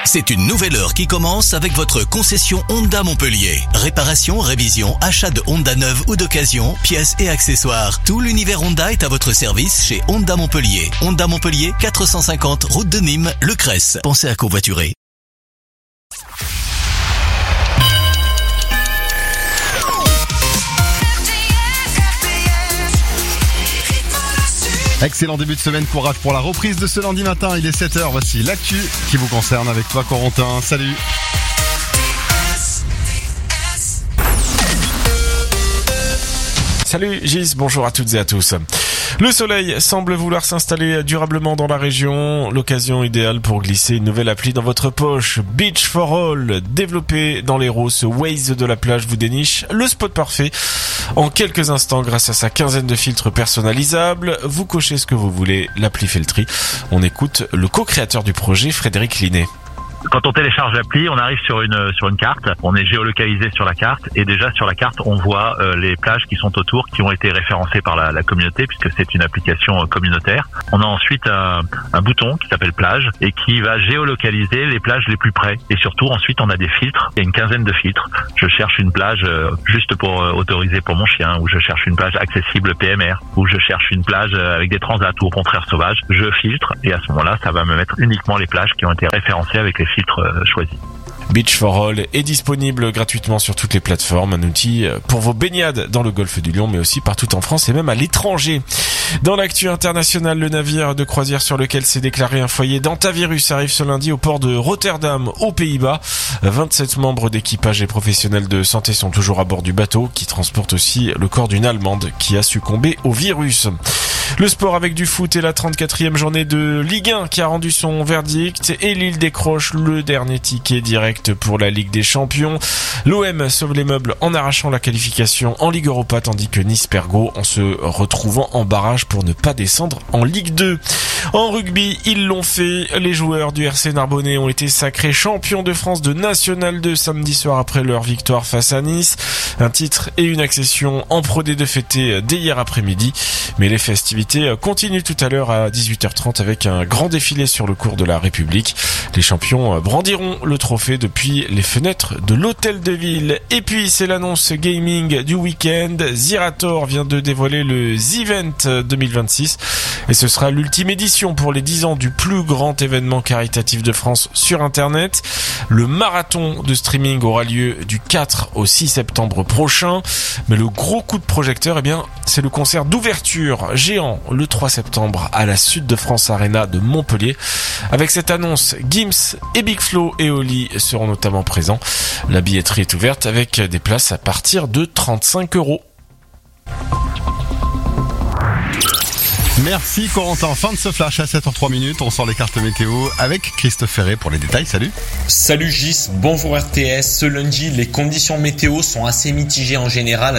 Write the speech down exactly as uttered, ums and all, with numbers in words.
C'est une nouvelle heure qui commence avec votre concession Honda Montpellier. Réparation, révision, achat de Honda neuve ou d'occasion, pièces et accessoires. Tout l'univers Honda est à votre service chez Honda Montpellier. Honda Montpellier, quatre cent cinquante route de Nîmes, Le Cresse. Pensez à covoiturer. Excellent début de semaine, courage pour la reprise de ce lundi matin, il est sept heures, voici l'actu qui vous concerne avec toi Corentin, salut. Salut Gis, bonjour à toutes et à tous. Le soleil semble vouloir s'installer durablement dans la région, l'occasion idéale pour glisser une nouvelle appli dans votre poche. Beach for All, développé dans l'Hérault, ce Waze de la plage vous déniche le spot parfait. En quelques instants, grâce à sa quinzaine de filtres personnalisables, vous cochez ce que vous voulez, l'appli fait le tri. On écoute le co-créateur du projet, Frédéric Linet. Quand on télécharge l'appli, on arrive sur une sur une carte, on est géolocalisé sur la carte et déjà sur la carte, on voit euh, les plages qui sont autour, qui ont été référencées par la, la communauté puisque c'est une application euh, communautaire. On a ensuite un, un bouton qui s'appelle plage et qui va géolocaliser les plages les plus près. Et surtout, ensuite, on a des filtres. Il y a une quinzaine de filtres. Je cherche une plage euh, juste pour euh, autoriser pour mon chien, ou je cherche une plage accessible P M R, ou je cherche une plage euh, avec des transats ou au contraire sauvage. Je filtre et à ce moment-là, ça va me mettre uniquement les plages qui ont été référencées avec les filtres euh, choisis. Beach for All est disponible gratuitement sur toutes les plateformes, un outil pour vos baignades dans le golfe du Lion, mais aussi partout en France et même à l'étranger. Dans l'actu internationale, le navire de croisière sur lequel s'est déclaré un foyer d'hantavirus arrive ce lundi au port de Rotterdam, aux Pays-Bas. vingt-sept membres d'équipage et professionnels de santé sont toujours à bord du bateau, qui transporte aussi le corps d'une Allemande qui a succombé au virus. Le sport avec du foot et la trente-quatrième journée de Ligue un qui a rendu son verdict et Lille décroche le dernier ticket direct pour la Ligue des Champions. L'O M sauve les meubles en arrachant la qualification en Ligue Europa tandis que Nice perd gros en se retrouvant en barrage pour ne pas descendre en Ligue deux. En rugby, ils l'ont fait. Les joueurs du R C Narbonnais ont été sacrés champions de France de National deux samedi soir après leur victoire face à Nice. Un titre et une accession en Pro D deux fêtés dès hier après-midi. Mais les festivités continuent tout à l'heure à dix-huit heures trente avec un grand défilé sur le cours de la République. Les champions brandiront le trophée depuis les fenêtres de l'hôtel de ville. Et puis c'est l'annonce gaming du week-end. Zerator vient de dévoiler le Z-Event deux mille vingt-six et ce sera l'ultime édition pour les dix ans du plus grand événement caritatif de France sur internet. Le marathon de streaming aura lieu du quatre au six septembre prochain, mais le gros coup de projecteur, eh bien, c'est le concert d'ouverture géant le trois septembre à la Sud de France Arena de Montpellier. Avec cette annonce, Gims et Big Flo et Oli seront notamment présents. La billetterie est ouverte avec des places à partir de trente-cinq euros. Merci Corentin, fin de ce flash à sept heures trois minutes, on sort les cartes météo avec Christophe Ferré pour les détails, salut. Salut Gis, bonjour R T S, ce lundi les conditions météo sont assez mitigées en général.